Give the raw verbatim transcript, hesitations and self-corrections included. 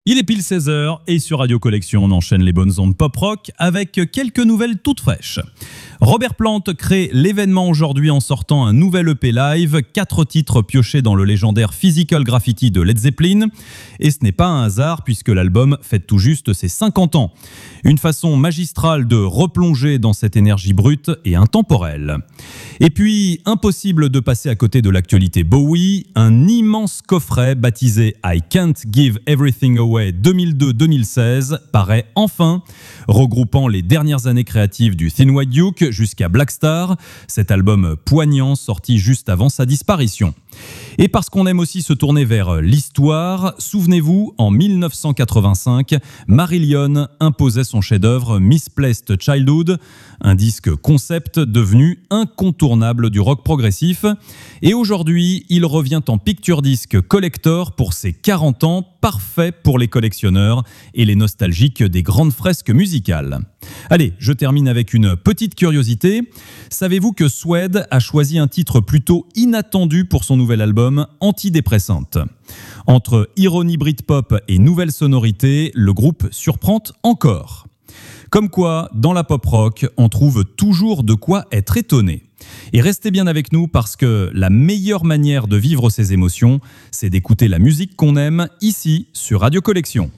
Il est pile seize heures et sur Radio Collection, on enchaîne les bonnes ondes pop-rock avec quelques nouvelles toutes fraîches. Robert Plant crée l'événement aujourd'hui en sortant un nouvel E P live, quatre titres piochés dans le légendaire Physical Graffiti de Led Zeppelin. Et ce n'est pas un hasard puisque l'album fête tout juste ses cinquante ans. Une façon magistrale de replonger dans cette énergie brute et intemporelle. Et puis, impossible de passer à côté de l'actualité Bowie, un immense coffret baptisé I Can't Give Everything Away deux mille deux deux mille seize paraît enfin, regroupant les dernières années créatives du Thin White Duke jusqu'à Black Star, cet album poignant sorti juste avant sa disparition. Et parce qu'on aime aussi se tourner vers l'histoire, souvenez-vous, en mille neuf cent quatre-vingt-cinq, Marillion imposait son chef-d'œuvre Misplaced Childhood, un disque concept devenu incontournable du rock progressif. Et aujourd'hui, il revient en picture disc collector pour ses quarante ans, parfait pour les collectionneurs et les nostalgiques des grandes fresques musicales. Allez, je termine avec une petite curiosité. Savez-vous que Suede a choisi un titre plutôt inattendu pour son nouvel album Antidépressante ? Entre ironie Britpop et nouvelles sonorités, le groupe surprend encore. Comme quoi, dans la pop rock, on trouve toujours de quoi être étonné. Et restez bien avec nous parce que la meilleure manière de vivre ces émotions, c'est d'écouter la musique qu'on aime ici sur Radio Collection.